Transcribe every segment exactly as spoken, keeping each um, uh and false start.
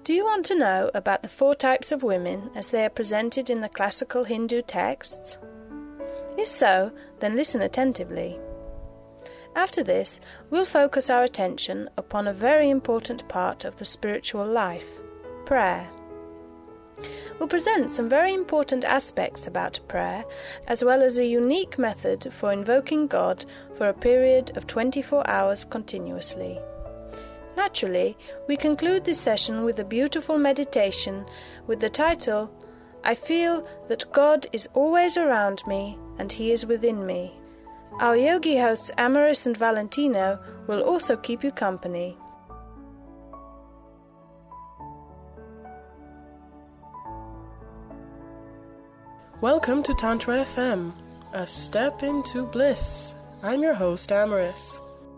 Do you want to know about the four types of women as they are presented in the classical Hindu texts? If so, then listen attentively. After this, we'll focus our attention upon a very important part of the spiritual life, prayer. We'll present some very important aspects about prayer, as well as a unique method for invoking God for a period of twenty-four hours continuously. Naturally, we conclude this session with a beautiful meditation with the title, I Feel That God is Always Around Me and He is Within Me. Our yogi hosts Amaris and Valentino will also keep you company. Welcome to Tantra F M, a step into bliss. I'm your host, Amaris.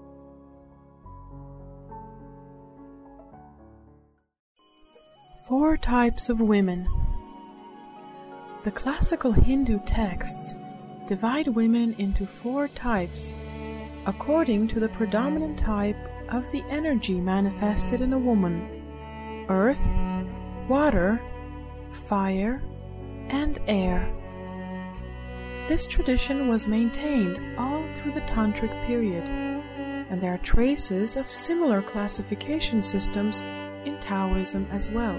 Four types of women. The classical Hindu texts divide women into four types, according to the predominant type of the energy manifested in a woman: earth, water, fire, and air. This tradition was maintained all through the Tantric period, and there are traces of similar classification systems in Taoism as well.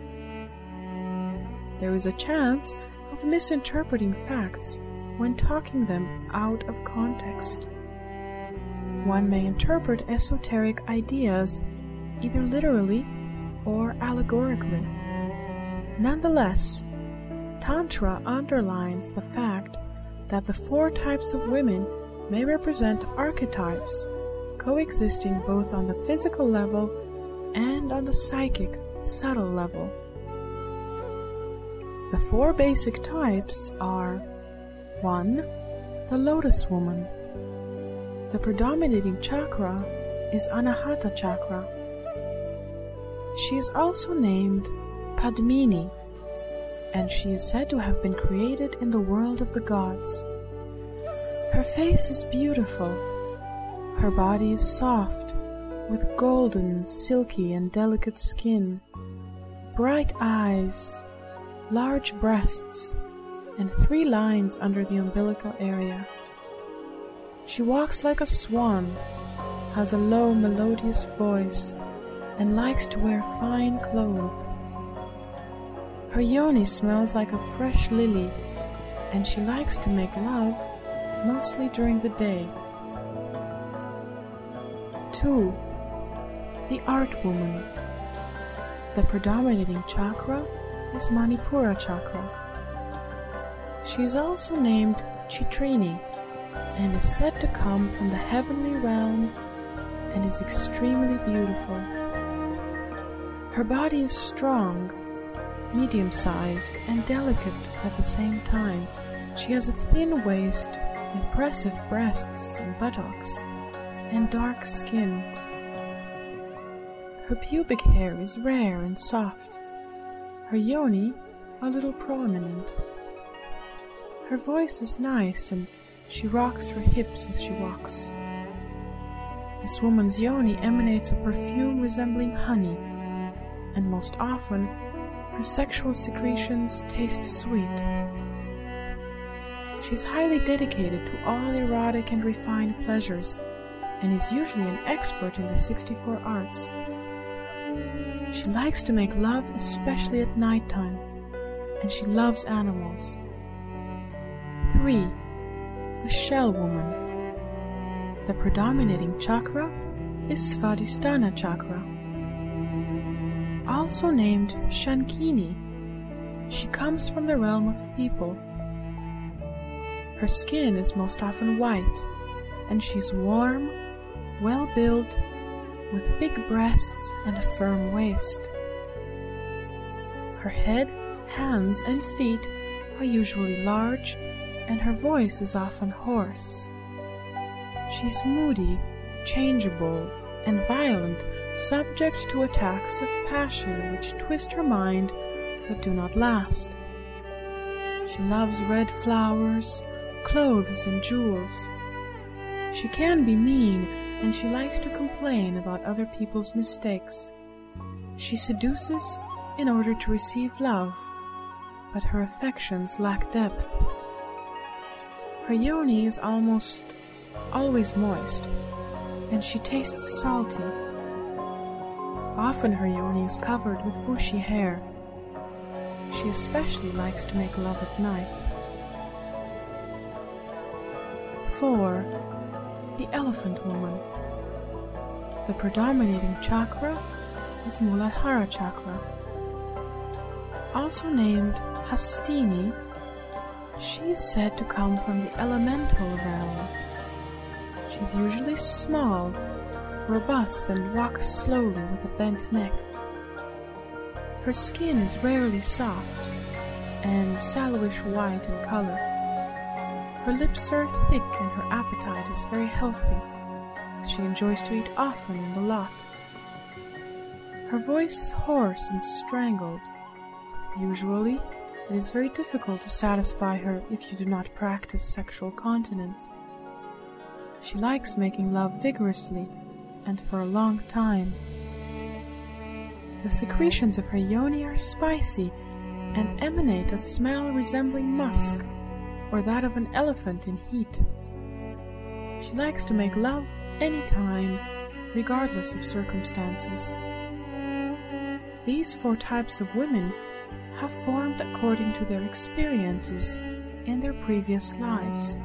There is a chance of misinterpreting facts when talking them out of context. One may interpret esoteric ideas either literally or allegorically. Nonetheless, Tantra underlines the fact that the four types of women may represent archetypes, coexisting both on the physical level and on the psychic, subtle level. The four basic types are: one. The Lotus Woman. The predominating chakra is Anahata Chakra. She is also named Padmini, and she is said to have been created in the world of the gods. Her face is beautiful. Her body is soft, with golden, silky, and delicate skin, bright eyes, large breasts, and three lines under the umbilical area. She walks like a swan, has a low, melodious voice, and likes to wear fine clothes. Her yoni smells like a fresh lily, and she likes to make love mostly during the day. Two. The Art Woman. The predominating chakra is Manipura Chakra. She is also named Chitrini and is said to come from the heavenly realm and is extremely beautiful. Her body is strong, medium-sized, and delicate at the same time. She has a thin waist, impressive breasts and buttocks, and dark skin. Her pubic hair is rare and soft. Her yoni a little prominent. Her voice is nice, and she rocks her hips as she walks. This woman's yoni emanates a perfume resembling honey, and most often her sexual secretions taste sweet. She is highly dedicated to all erotic and refined pleasures, and is usually an expert in the sixty-four arts. She likes to make love, especially at nighttime, and she loves animals. Three. The Shell Woman. The predominating chakra is Svadhisthana Chakra. Also named Shankini, she comes from the realm of people. Her skin is most often white, and she's warm, well-built, with big breasts and a firm waist. Her head, hands, and feet are usually large, and her voice is often hoarse. She's moody, changeable, and violent, subject to attacks of passion which twist her mind but do not last. She loves red flowers, clothes, and jewels. She can be mean, and she likes to complain about other people's mistakes. She seduces in order to receive love, but her affections lack depth. Her yoni is almost always moist, and she tastes salty. Often her yoni is covered with bushy hair. She especially likes to make love at night. four. The Elephant Woman. The predominating chakra is Muladhara chakra. Also named Hastini, she is said to come from the elemental realm. She is usually small, robust, and walks slowly with a bent neck. Her skin is rarely soft and sallowish white in color. Her lips are thick and her appetite is very healthy. She enjoys to eat often and a lot. Her voice is hoarse and strangled. Usually, it is very difficult to satisfy her if you do not practice sexual continence. She likes making love vigorously and for a long time. The secretions of her yoni are spicy and emanate a smell resembling musk or that of an elephant in heat. She likes to make love any time, regardless of circumstances. These four types of women have formed according to their experiences in their previous lives.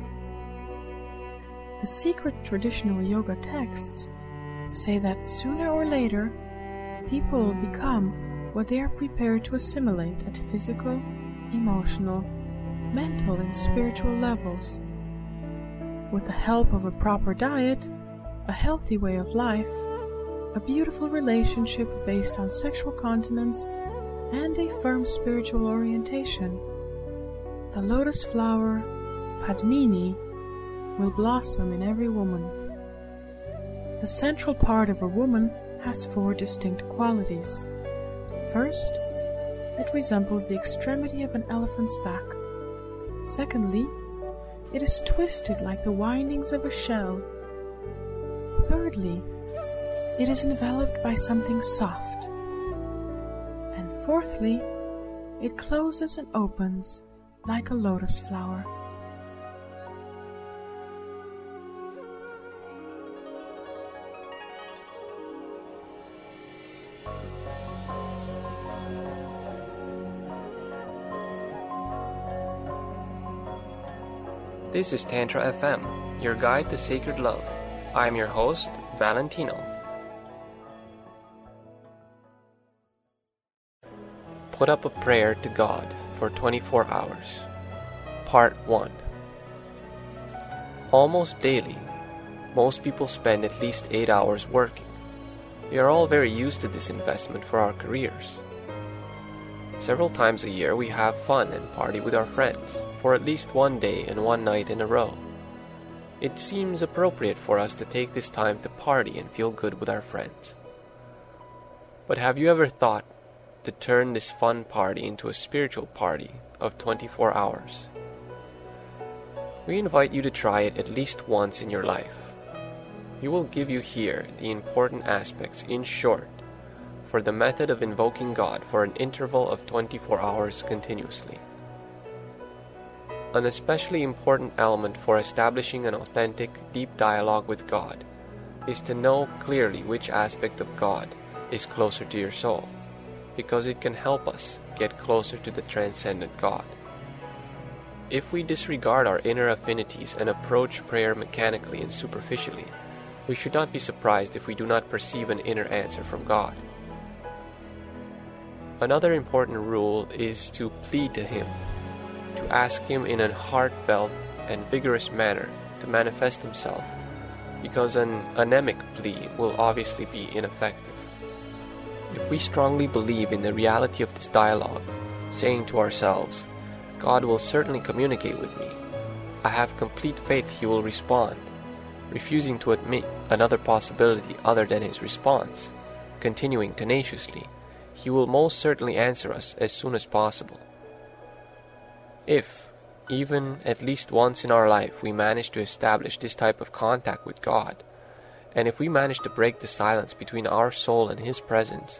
The secret traditional yoga texts say that sooner or later, people will become what they are prepared to assimilate at physical, emotional, mental, and spiritual levels. With the help of a proper diet, a healthy way of life, a beautiful relationship based on sexual continence, and a firm spiritual orientation, the lotus flower, Padmini, will blossom in every woman. The central part of a woman has four distinct qualities. First, it resembles the extremity of an elephant's back. Secondly, it is twisted like the windings of a shell. Thirdly, it is enveloped by something soft. And fourthly, it closes and opens like a lotus flower. This is Tantra F M, your guide to sacred love. I am your host, Valentino. Put up a prayer to God for twenty-four hours. Part one. Almost daily, most people spend at least eight hours working. We are all very used to this investment for our careers. Several times a year we have fun and party with our friends for at least one day and one night in a row. It seems appropriate for us to take this time to party and feel good with our friends. But have you ever thought to turn this fun party into a spiritual party of twenty-four hours? We invite you to try it at least once in your life. We will give you here the important aspects in short for the method of invoking God for an interval of twenty-four hours continuously. An especially important element for establishing an authentic, deep dialogue with God is to know clearly which aspect of God is closer to your soul, because it can help us get closer to the transcendent God. If we disregard our inner affinities and approach prayer mechanically and superficially, we should not be surprised if we do not perceive an inner answer from God. Another important rule is to plead to Him, to ask Him in a heartfelt and vigorous manner to manifest Himself, because an anemic plea will obviously be ineffective. If we strongly believe in the reality of this dialogue, saying to ourselves, God will certainly communicate with me, I have complete faith He will respond, refusing to admit another possibility other than His response, continuing tenaciously, He will most certainly answer us as soon as possible. If, even at least once in our life, we manage to establish this type of contact with God, and if we manage to break the silence between our soul and His presence,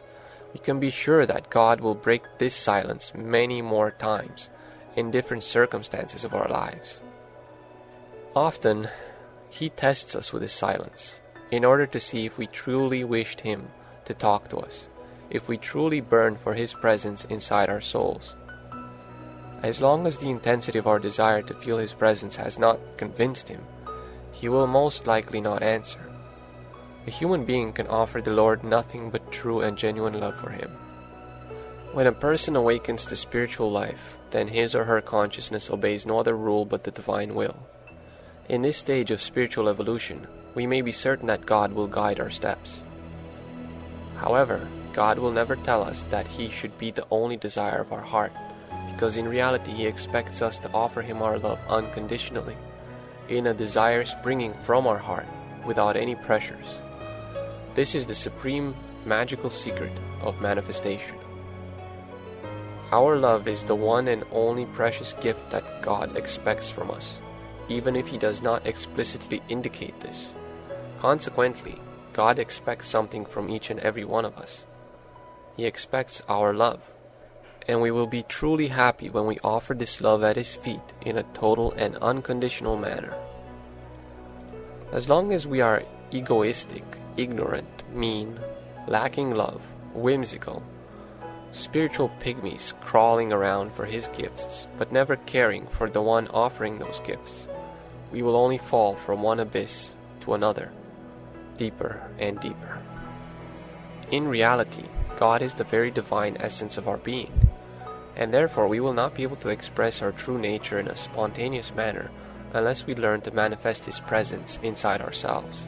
we can be sure that God will break this silence many more times in different circumstances of our lives. Often, He tests us with His silence in order to see if we truly wished Him to talk to us, if we truly burn for His presence inside our souls. As long as the intensity of our desire to feel His presence has not convinced Him, He will most likely not answer. A human being can offer the Lord nothing but true and genuine love for Him. When a person awakens to spiritual life, then his or her consciousness obeys no other rule but the divine will. In this stage of spiritual evolution, we may be certain that God will guide our steps. However, God will never tell us that He should be the only desire of our heart, because in reality He expects us to offer Him our love unconditionally, in a desire springing from our heart, without any pressures. This is the supreme magical secret of manifestation. Our love is the one and only precious gift that God expects from us, even if He does not explicitly indicate this. Consequently, God expects something from each and every one of us. He expects our love, and we will be truly happy when we offer this love at His feet in a total and unconditional manner. As long as we are egoistic, ignorant, mean, lacking love, whimsical, spiritual pygmies crawling around for His gifts, but never caring for the one offering those gifts, we will only fall from one abyss to another, deeper and deeper. In reality, God is the very divine essence of our being, and therefore we will not be able to express our true nature in a spontaneous manner unless we learn to manifest His presence inside ourselves.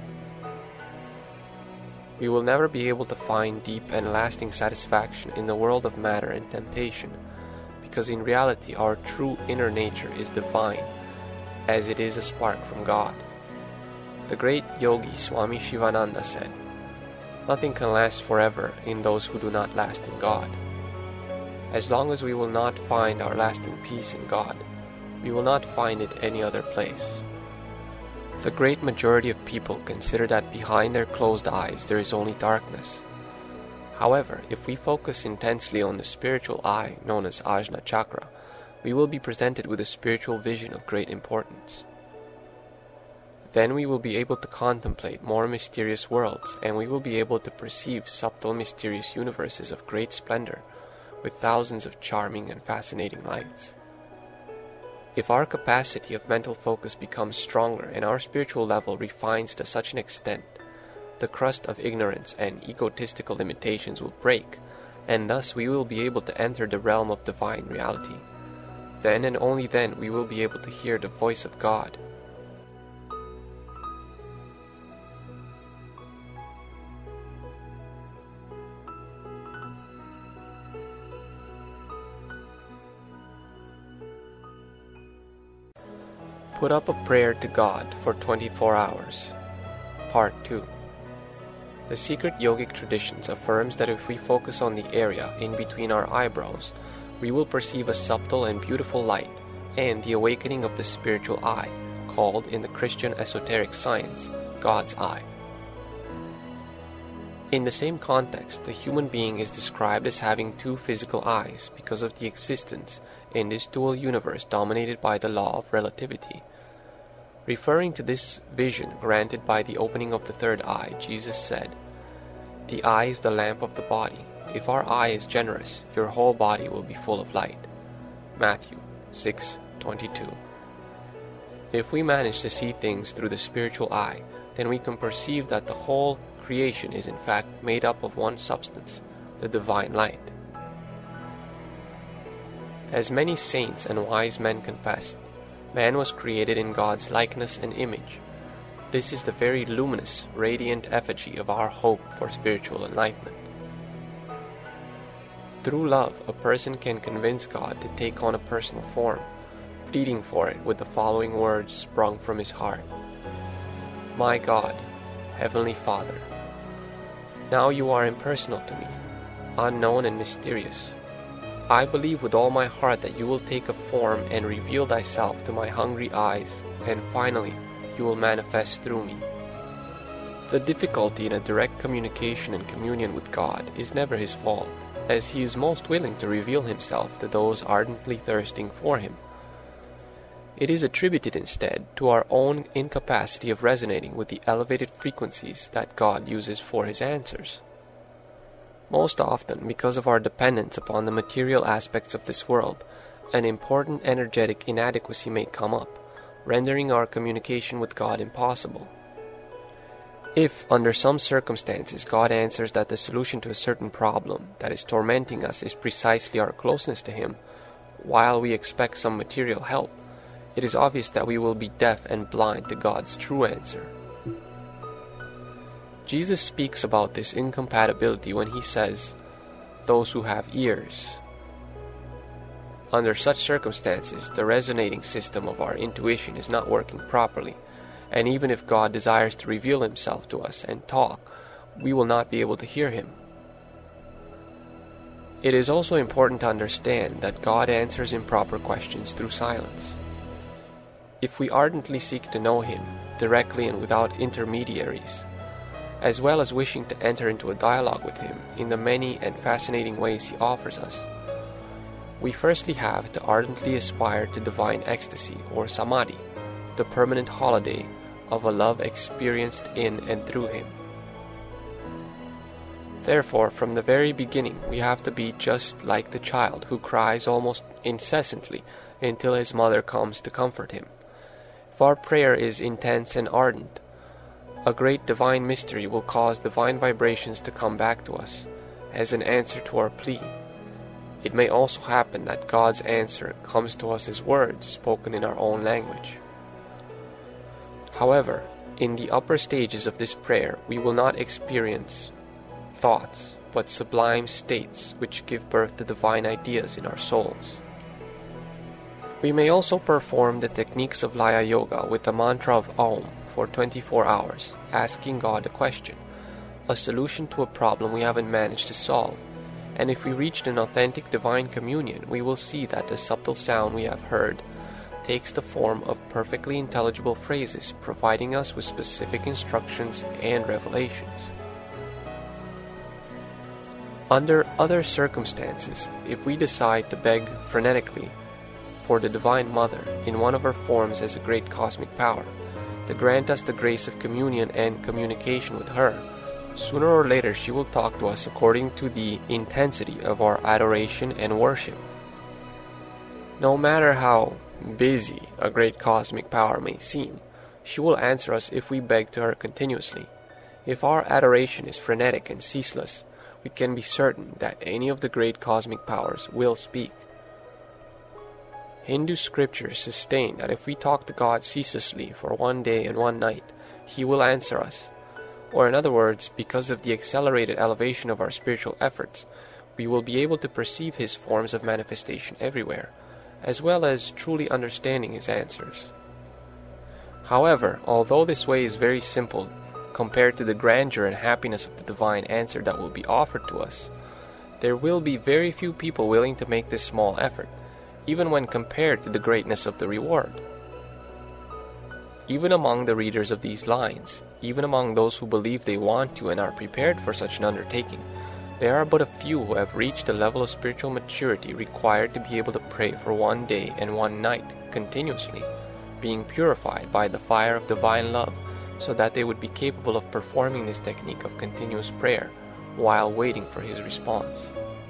We will never be able to find deep and lasting satisfaction in the world of matter and temptation, because in reality our true inner nature is divine, as it is a spark from God. The great yogi Swami Shivananda said, "Nothing can last forever in those who do not last in God." As long as we will not find our lasting peace in God, we will not find it any other place. The great majority of people consider that behind their closed eyes there is only darkness. However, if we focus intensely on the spiritual eye known as Ajna Chakra, we will be presented with a spiritual vision of great importance. Then we will be able to contemplate more mysterious worlds, and we will be able to perceive subtle mysterious universes of great splendor, with thousands of charming and fascinating lights. If our capacity of mental focus becomes stronger and our spiritual level refines to such an extent, the crust of ignorance and egotistical limitations will break, and thus we will be able to enter the realm of divine reality. Then and only then we will be able to hear the voice of God. Put up a prayer to God for twenty-four hours. Part two. The secret yogic traditions affirms that if we focus on the area in between our eyebrows, we will perceive a subtle and beautiful light and the awakening of the spiritual eye, called in the Christian esoteric science, God's eye. In the same context, the human being is described as having two physical eyes because of the existence in this dual universe dominated by the law of relativity. Referring to this vision granted by the opening of the third eye, Jesus said, "The eye is the lamp of the body. If our eye is generous, your whole body will be full of light." Matthew six twenty-two. If we manage to see things through the spiritual eye, then we can perceive that the whole creation is in fact made up of one substance, the divine light. As many saints and wise men confessed, man was created in God's likeness and image. This is the very luminous, radiant effigy of our hope for spiritual enlightenment. Through love, a person can convince God to take on a personal form, pleading for it with the following words sprung from his heart. "My God, Heavenly Father, now you are impersonal to me, unknown and mysterious. I believe with all my heart that you will take a form and reveal thyself to my hungry eyes, and finally you will manifest through me. The difficulty in a direct communication and communion with God is never his fault, as he is most willing to reveal himself to those ardently thirsting for him. It is attributed instead to our own incapacity of resonating with the elevated frequencies that God uses for his answers. Most often, because of our dependence upon the material aspects of this world, an important energetic inadequacy may come up, rendering our communication with God impossible. If, under some circumstances, God answers that the solution to a certain problem that is tormenting us is precisely our closeness to him, while we expect some material help, it is obvious that we will be deaf and blind to God's true answer. Jesus speaks about this incompatibility when he says, "Those who have ears." Under such circumstances, the resonating system of our intuition is not working properly, and even if God desires to reveal himself to us and talk, we will not be able to hear him. It is also important to understand that God answers improper questions through silence. If we ardently seek to know him, directly and without intermediaries, as well as wishing to enter into a dialogue with him in the many and fascinating ways he offers us, we firstly have to ardently aspire to divine ecstasy or samadhi, the permanent holiday of a love experienced in and through him. Therefore, from the very beginning, we have to be just like the child who cries almost incessantly until his mother comes to comfort him. If our prayer is intense and ardent, a great divine mystery will cause divine vibrations to come back to us as an answer to our plea. It may also happen that God's answer comes to us as words spoken in our own language. However, in the upper stages of this prayer, we will not experience thoughts, but sublime states which give birth to divine ideas in our souls. We may also perform the techniques of Laya Yoga with the mantra of Aum for twenty-four hours, asking God a question, a solution to a problem we haven't managed to solve. And if we reached an authentic divine communion, we will see that the subtle sound we have heard takes the form of perfectly intelligible phrases, providing us with specific instructions and revelations. Under other circumstances, if we decide to beg frenetically for the Divine Mother in one of her forms as a great cosmic power, to grant us the grace of communion and communication with her, sooner or later she will talk to us according to the intensity of our adoration and worship. No matter how busy a great cosmic power may seem, she will answer us if we beg to her continuously. If our adoration is frenetic and ceaseless, we can be certain that any of the great cosmic powers will speak. Hindu scriptures sustain that if we talk to God ceaselessly for one day and one night, he will answer us. Or in other words, because of the accelerated elevation of our spiritual efforts, we will be able to perceive his forms of manifestation everywhere, as well as truly understanding his answers. However, although this way is very simple compared to the grandeur and happiness of the divine answer that will be offered to us, there will be very few people willing to make this small effort, even when compared to the greatness of the reward. Even among the readers of these lines, even among those who believe they want to and are prepared for such an undertaking, there are but a few who have reached the level of spiritual maturity required to be able to pray for one day and one night continuously, being purified by the fire of divine love, so that they would be capable of performing this technique of continuous prayer while waiting for his response.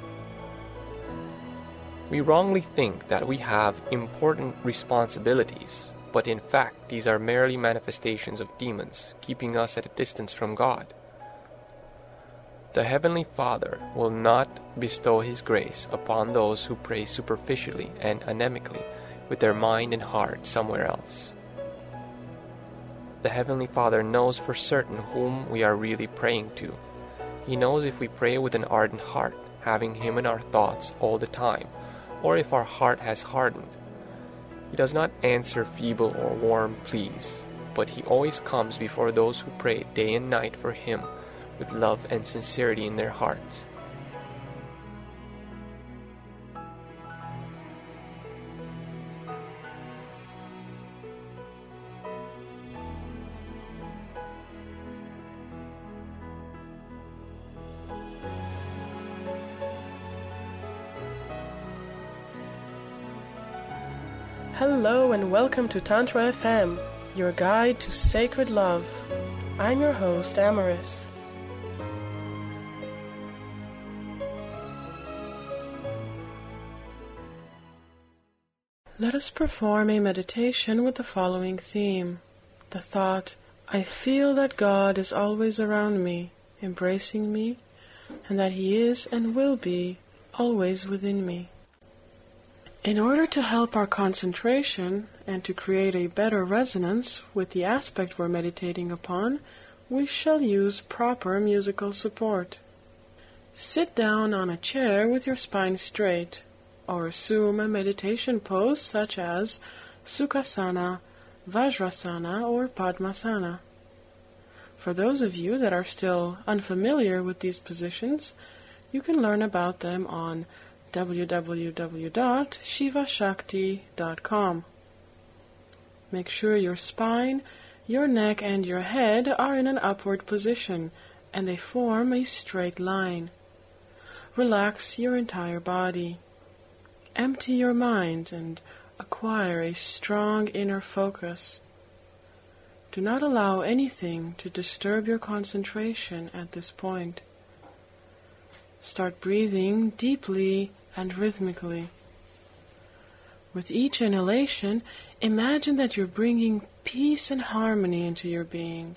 We wrongly think that we have important responsibilities, but in fact these are merely manifestations of demons, keeping us at a distance from God. The Heavenly Father will not bestow his grace upon those who pray superficially and anemically with their mind and heart somewhere else. The Heavenly Father knows for certain whom we are really praying to. He knows if we pray with an ardent heart, having him in our thoughts all the time, or if our heart has hardened. He does not answer feeble or warm pleas, but he always comes before those who pray day and night for him with love and sincerity in their hearts. Hello and welcome to Tantra F M, your guide to sacred love. I'm your host, Amaris. Let us perform a meditation with the following theme. The thought, I feel that God is always around me, embracing me, and that He is and will be always within me. In order to help our concentration and to create a better resonance with the aspect we're meditating upon, we shall use proper musical support. Sit down on a chair with your spine straight, or assume a meditation pose such as Sukhasana, Vajrasana, or Padmasana. For those of you that are still unfamiliar with these positions, you can learn about them on w w w dot shiva shakti dot com. Make sure your spine, your neck, and your head are in an upward position, and they form a straight line. Relax your entire body. Empty your mind and acquire a strong inner focus. Do not allow anything to disturb your concentration at this point. Start breathing deeply and rhythmically. With each inhalation, imagine that you're bringing peace and harmony into your being.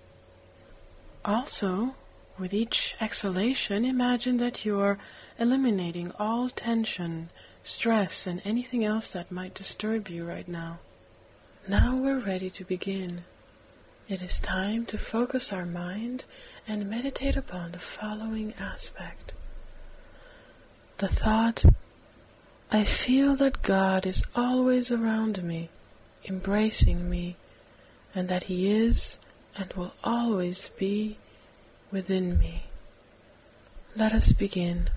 Also, with each exhalation, imagine that you are eliminating all tension, stress, and anything else that might disturb you right now. Now we're ready to begin. It is time to focus our mind and meditate upon the following aspect. The thought, I feel that God is always around me, embracing me, and that He is and will always be within me. Let us begin.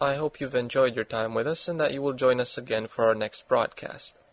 I hope you've enjoyed your time with us and that you will join us again for our next broadcast.